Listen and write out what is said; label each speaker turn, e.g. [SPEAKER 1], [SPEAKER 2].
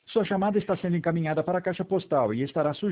[SPEAKER 1] Sua chamada está sendo encaminhada para a caixa postal e estará